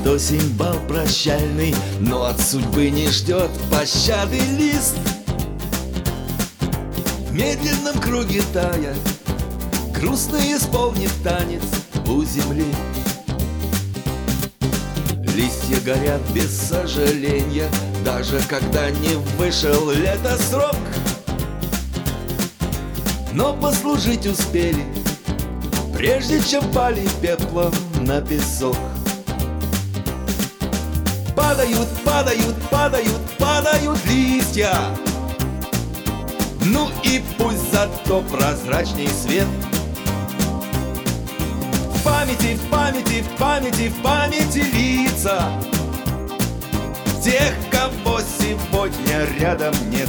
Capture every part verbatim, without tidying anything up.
осень бал прощальный, но от судьбы не ждет пощады лист. В медленном круге тая грустно исполнит танец у земли. Листья горят без сожаления, даже когда не вышел летосрок. Но послужить успели, прежде чем пали пеплом на песок. Падают, падают, падают, падают листья. Ну и пусть зато прозрачней свет. В памяти, в памяти, в памяти, в памяти лица тех, кого сегодня рядом нет.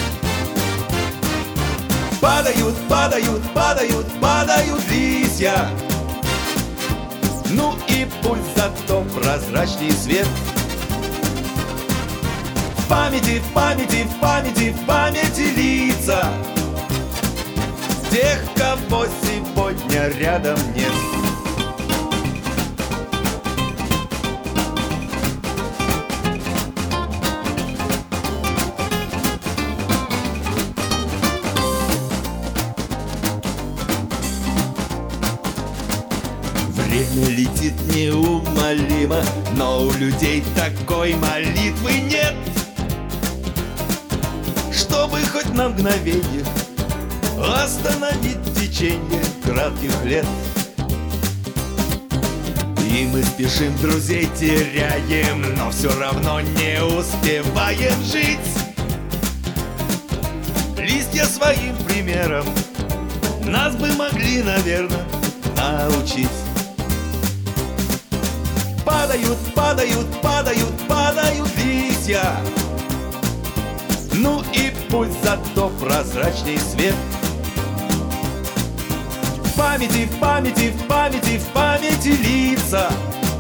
Падают, падают, падают, падают листья. Ну и пусть зато прозрачней свет. В памяти, в памяти, в памяти, в памяти лица тех, кого сегодня рядом нет. Время летит неумолимо, но у людей такой молитвы нет, чтобы хоть на мгновенье остановить течение кратких лет. И мы спешим, друзей теряем, но все равно не успеваем жить. Листья своим примером нас бы могли, наверное, научить. Падают, падают, падают, падают листья. Ну и пусть зато прозрачней свет. В памяти, в памяти, в памяти, в памяти лица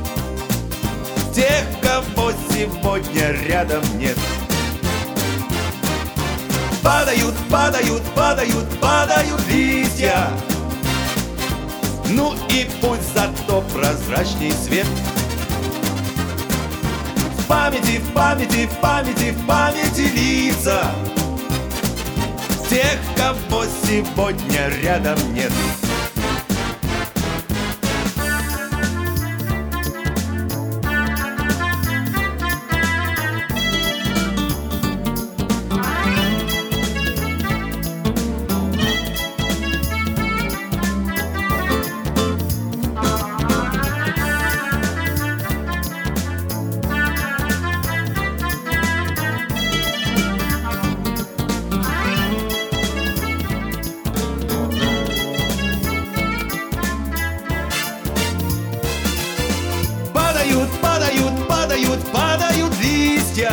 тех, кого сегодня рядом нет. Падают, падают, падают, падают листья. Ну и пусть зато прозрачней свет. В памяти, в памяти, в памяти, в памяти лица тех, кого сегодня рядом нет. Падают, падают, падают листья.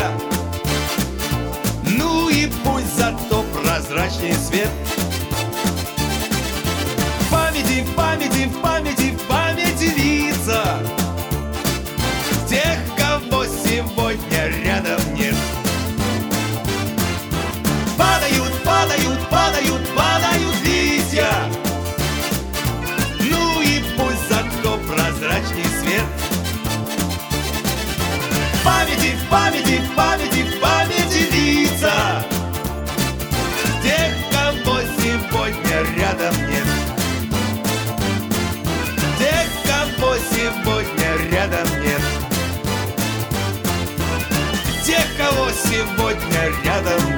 Ну и пусть зато прозрачней свет. В памяти, в памяти, в памяти, в памяти лица тех, кого сегодня рядом нет. Падают, падают, падают, падают листья. Ну и пусть зато прозрачней свет. В памяти, в памяти, в памяти, в памяти лица тех, кого сегодня рядом нет. Тех, кого сегодня рядом нет. Тех, кого сегодня рядом нет.